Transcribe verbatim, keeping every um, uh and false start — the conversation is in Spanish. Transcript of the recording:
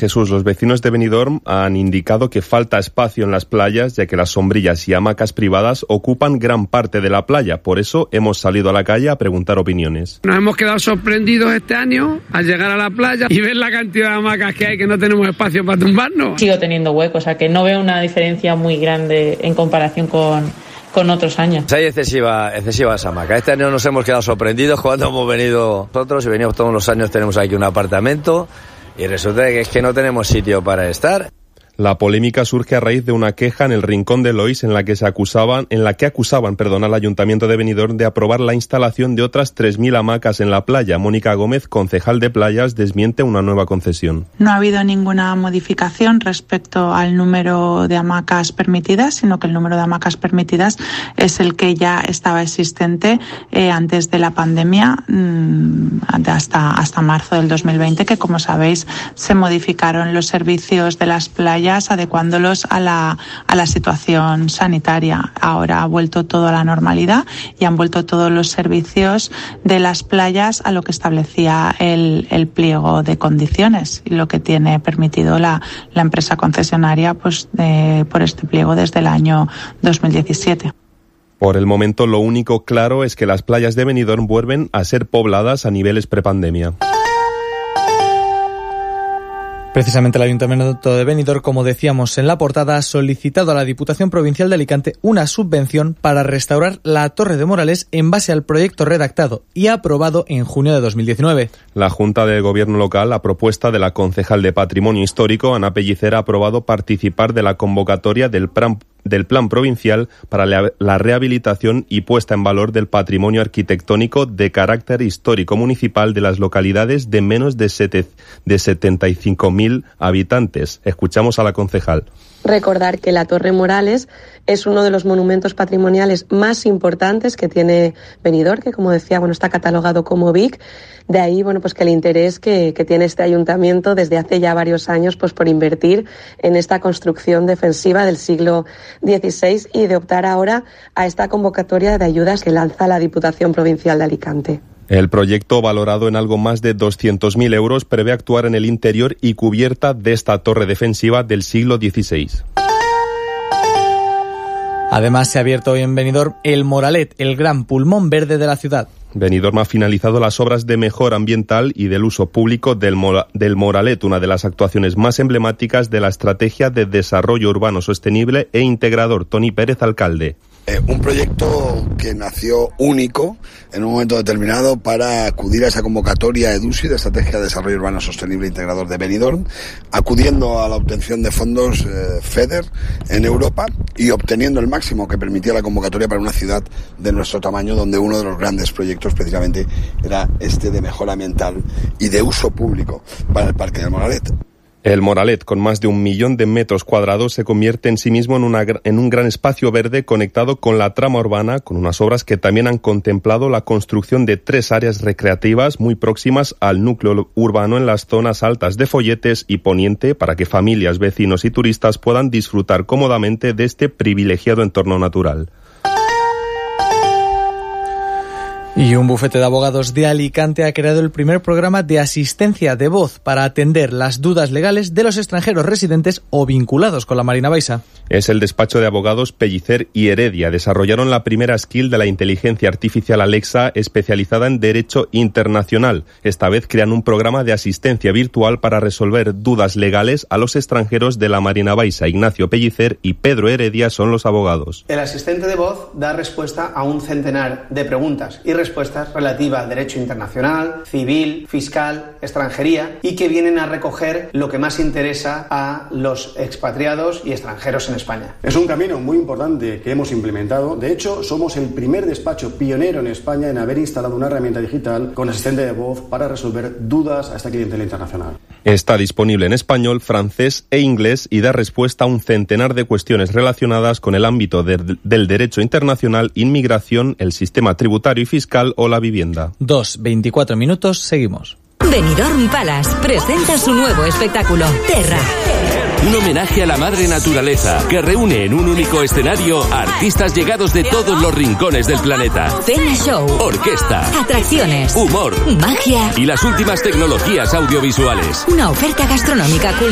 Jesús, los vecinos de Benidorm han indicado que falta espacio en las playas, ya que las sombrillas y hamacas privadas ocupan gran parte de la playa. Por eso hemos salido a la calle a preguntar opiniones. Nos hemos quedado sorprendidos este año al llegar a la playa y ver la cantidad de hamacas que hay, que no tenemos espacio para tumbarnos. Sigo teniendo hueco, o sea que no veo una diferencia muy grande en comparación con... con otros años. Hay excesiva, excesivas hamacas. Este año nos hemos quedado sorprendidos cuando hemos venido nosotros y venimos todos los años, tenemos aquí un apartamento y resulta que es que no tenemos sitio para estar. La polémica surge a raíz de una queja en el Rincón de Lois en la que se acusaban, en la que acusaban, perdón, al Ayuntamiento de Benidorm de aprobar la instalación de otras tres mil hamacas en la playa. Mónica Gómez, concejal de playas, desmiente una nueva concesión. No ha habido ninguna modificación respecto al número de hamacas permitidas, sino que el número de hamacas permitidas es el que ya estaba existente eh, antes de la pandemia, mmm, hasta, hasta marzo del dos mil veinte, que como sabéis se modificaron los servicios de las playas adecuándolos a la, a la situación sanitaria. Ahora ha vuelto todo a la normalidad y han vuelto todos los servicios de las playas a lo que establecía el, el pliego de condiciones y lo que tiene permitido la, la empresa concesionaria pues, de, por este pliego desde el año dos mil diecisiete. Por el momento, lo único claro es que las playas de Benidorm vuelven a ser pobladas a niveles prepandemia. Precisamente el Ayuntamiento de Benidorm, como decíamos en la portada, ha solicitado a la Diputación Provincial de Alicante una subvención para restaurar la Torre de Morales en base al proyecto redactado y aprobado en junio de dos mil diecinueve. La Junta de Gobierno Local, a propuesta de la concejal de Patrimonio Histórico, Ana Pellicer, ha aprobado participar de la convocatoria del plan del Plan Provincial para la Rehabilitación y Puesta en Valor del Patrimonio Arquitectónico de Carácter Histórico Municipal de las localidades de menos de, sete, de setenta y cinco mil habitantes. Escuchamos a la concejal. Recordar que la Torre Morales es uno de los monumentos patrimoniales más importantes que tiene Benidorm, que como decía, bueno, está catalogado como B I C. De ahí, bueno, pues que el interés que, que tiene este ayuntamiento desde hace ya varios años, pues por invertir en esta construcción defensiva del siglo dieciséis y de optar ahora a esta convocatoria de ayudas que lanza la Diputación Provincial de Alicante. El proyecto, valorado en algo más de doscientos mil euros, prevé actuar en el interior y cubierta de esta torre defensiva del siglo dieciséis. Además, se ha abierto hoy en Benidorm el Moralet, el gran pulmón verde de la ciudad. Benidorm ha finalizado las obras de mejora ambiental y del uso público del, Mora, del Moralet, una de las actuaciones más emblemáticas de la Estrategia de Desarrollo Urbano Sostenible e Integrador. Tony Pérez, alcalde. Eh, un proyecto que nació único en un momento determinado para acudir a esa convocatoria EDUSI de Estrategia de Desarrollo Urbano Sostenible e Integrador de Benidorm, acudiendo a la obtención de fondos eh, FEDER en Europa y obteniendo el máximo que permitía la convocatoria para una ciudad de nuestro tamaño, donde uno de los grandes proyectos precisamente era este de mejora ambiental y de uso público para el Parque del Moralet. El Moralet, con más de un millón de metros cuadrados, se convierte en sí mismo en, una, en un gran espacio verde conectado con la trama urbana, con unas obras que también han contemplado la construcción de tres áreas recreativas muy próximas al núcleo urbano en las zonas altas de Folletes y Poniente, para que familias, vecinos y turistas puedan disfrutar cómodamente de este privilegiado entorno natural. Y un bufete de abogados de Alicante ha creado el primer programa de asistencia de voz para atender las dudas legales de los extranjeros residentes o vinculados con la Marina Baixa. Es el despacho de abogados Pellicer y Heredia. Desarrollaron la primera skill de la inteligencia artificial Alexa especializada en Derecho Internacional. Esta vez crean un programa de asistencia virtual para resolver dudas legales a los extranjeros de la Marina Baixa. Ignacio Pellicer y Pedro Heredia son los abogados. El asistente de voz da respuesta a un centenar de preguntas y respuestas relativas a derecho internacional, civil, fiscal, extranjería y que vienen a recoger lo que más interesa a los expatriados y extranjeros en España. Es un camino muy importante que hemos implementado. De hecho, somos el primer despacho pionero en España en haber instalado una herramienta digital con asistente de voz para resolver dudas a esta clientela internacional. Está disponible en español, francés e inglés y da respuesta a un centenar de cuestiones relacionadas con el ámbito de, del derecho internacional, inmigración, el sistema tributario y fiscal o la vivienda. Dos, veinticuatro minutos, seguimos. Benidorm Palace presenta su nuevo espectáculo, Terra. Un homenaje a la madre naturaleza que reúne en un único escenario a artistas llegados de todos los rincones del planeta. Cena show, orquesta, atracciones, humor, magia y las últimas tecnologías audiovisuales. Una oferta gastronómica cultural.